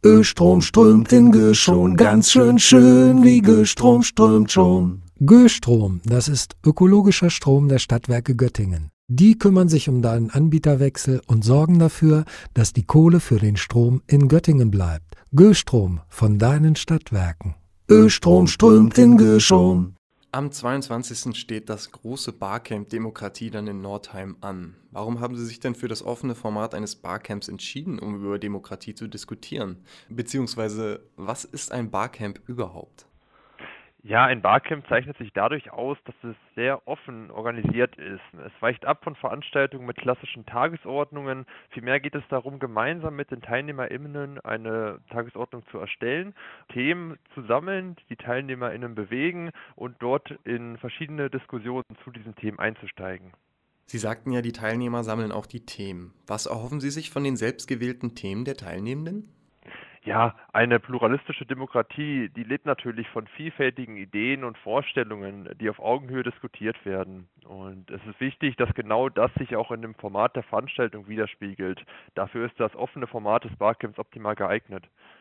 Östrom strömt in Göschon, ganz schön, wie Göstrom strömt schon. Göstrom, das ist ökologischer Strom der Stadtwerke Göttingen. Die kümmern sich um deinen Anbieterwechsel und sorgen dafür, dass die Kohle für den Strom in Göttingen bleibt. Göstrom von deinen Stadtwerken. Östrom strömt in Göschon. Am 22. steht das große Barcamp Demokratie dann in Nordheim an. Warum haben Sie sich denn für das offene Format eines Barcamps entschieden, um über Demokratie zu diskutieren? Beziehungsweise, was ist ein Barcamp überhaupt? Ja, ein Barcamp zeichnet sich dadurch aus, dass es sehr offen organisiert ist. Es weicht ab von Veranstaltungen mit klassischen Tagesordnungen. Vielmehr geht es darum, gemeinsam mit den TeilnehmerInnen eine Tagesordnung zu erstellen, Themen zu sammeln, die TeilnehmerInnen bewegen und dort in verschiedene Diskussionen zu diesen Themen einzusteigen. Sie sagten ja, die Teilnehmer sammeln auch die Themen. Was erhoffen Sie sich von den selbstgewählten Themen der Teilnehmenden? Ja, eine pluralistische Demokratie, die lebt natürlich von vielfältigen Ideen und Vorstellungen, die auf Augenhöhe diskutiert werden. Und es ist wichtig, dass genau das sich auch in dem Format der Veranstaltung widerspiegelt. Dafür ist das offene Format des Barcamps optimal geeignet.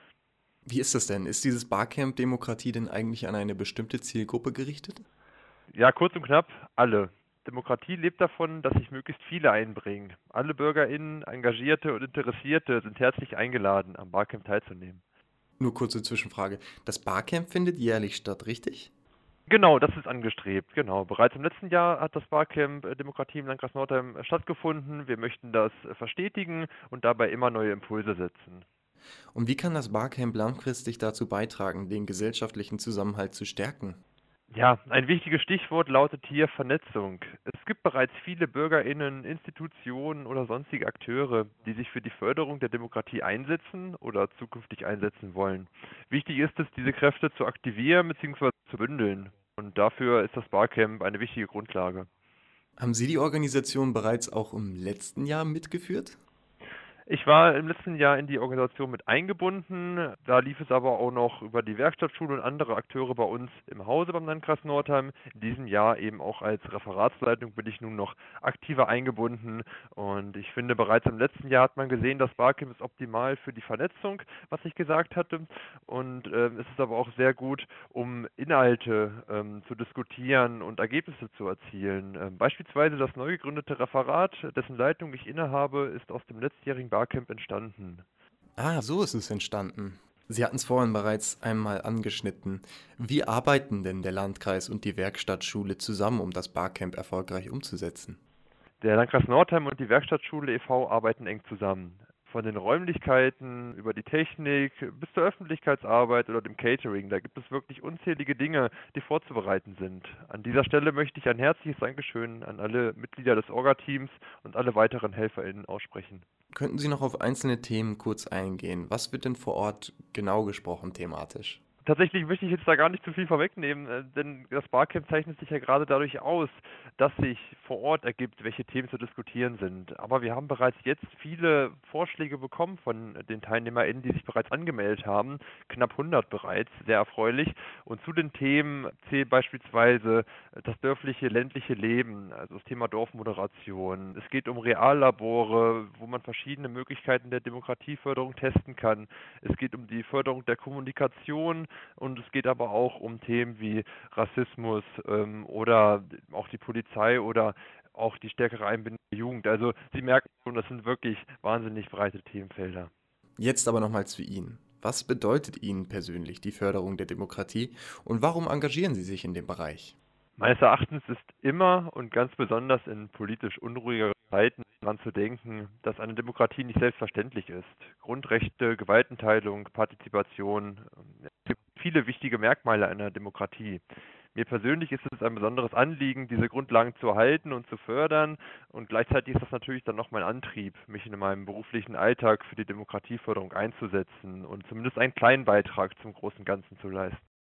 Wie ist es denn? Ist dieses Barcamp Demokratie denn eigentlich an eine bestimmte Zielgruppe gerichtet? Ja, kurz und knapp, alle. Demokratie lebt davon, dass sich möglichst viele einbringen. Alle BürgerInnen, Engagierte und Interessierte sind herzlich eingeladen, am Barcamp teilzunehmen. Nur kurze Zwischenfrage. Das Barcamp findet jährlich statt, richtig? Genau, das ist angestrebt, genau. Bereits im letzten Jahr hat das Barcamp Demokratie im Landkreis Nordheim stattgefunden. Wir möchten das verstetigen und dabei immer neue Impulse setzen. Und wie kann das Barcamp langfristig dazu beitragen, den gesellschaftlichen Zusammenhalt zu stärken? Ja, ein wichtiges Stichwort lautet hier Vernetzung. Es gibt bereits viele BürgerInnen, Institutionen oder sonstige Akteure, die sich für die Förderung der Demokratie einsetzen oder zukünftig einsetzen wollen. Wichtig ist es, diese Kräfte zu aktivieren bzw. zu bündeln. Und dafür ist das Barcamp eine wichtige Grundlage. Haben Sie die Organisation bereits auch im letzten Jahr mitgeführt? Ich war im letzten Jahr in die Organisation mit eingebunden. Da lief es aber auch noch über die Werkstattschule und andere Akteure bei uns im Hause beim Landkreis Nordheim. In diesem Jahr eben auch als Referatsleitung bin ich nun noch aktiver eingebunden. Und ich finde, bereits im letzten Jahr hat man gesehen, das Barcamp ist optimal für die Vernetzung, was ich gesagt hatte. Und es ist aber auch sehr gut, um Inhalte zu diskutieren und Ergebnisse zu erzielen. Beispielsweise das neu gegründete Referat, dessen Leitung ich innehabe, ist aus dem letztjährigen Barcamp entstanden. Ah, so ist es entstanden. Sie hatten es vorhin bereits einmal angeschnitten. Wie arbeiten denn der Landkreis und die Werkstattschule zusammen, um das Barcamp erfolgreich umzusetzen? Der Landkreis Nordheim und die Werkstattschule e.V. arbeiten eng zusammen. Von den Räumlichkeiten über die Technik bis zur Öffentlichkeitsarbeit oder dem Catering, da gibt es wirklich unzählige Dinge, die vorzubereiten sind. An dieser Stelle möchte ich ein herzliches Dankeschön an alle Mitglieder des Orga-Teams und alle weiteren HelferInnen aussprechen. Könnten Sie noch auf einzelne Themen kurz eingehen? Was wird denn vor Ort genau gesprochen thematisch? Tatsächlich möchte ich jetzt da gar nicht zu viel vorwegnehmen, denn das Barcamp zeichnet sich ja gerade dadurch aus, dass sich vor Ort ergibt, welche Themen zu diskutieren sind. Aber wir haben bereits jetzt viele Vorschläge bekommen von den TeilnehmerInnen, die sich bereits angemeldet haben, knapp 100 bereits, sehr erfreulich. Und zu den Themen zählt beispielsweise das dörfliche, ländliche Leben, also das Thema Dorfmoderation. Es geht um Reallabore, wo man verschiedene Möglichkeiten der Demokratieförderung testen kann. Es geht um die Förderung der Kommunikation, und es geht aber auch um Themen wie Rassismus oder auch die Polizei oder auch die stärkere Einbindung der Jugend. Also Sie merken schon, das sind wirklich wahnsinnig breite Themenfelder. Jetzt aber nochmal zu Ihnen. Was bedeutet Ihnen persönlich die Förderung der Demokratie und warum engagieren Sie sich in dem Bereich? Meines Erachtens ist immer und ganz besonders in politisch unruhiger Zeiten daran zu denken, dass eine Demokratie nicht selbstverständlich ist. Grundrechte, Gewaltenteilung, Partizipation, es gibt viele wichtige Merkmale einer Demokratie. Mir persönlich ist es ein besonderes Anliegen, diese Grundlagen zu erhalten und zu fördern. Und gleichzeitig ist das natürlich dann noch mein Antrieb, mich in meinem beruflichen Alltag für die Demokratieförderung einzusetzen und zumindest einen kleinen Beitrag zum großen Ganzen zu leisten.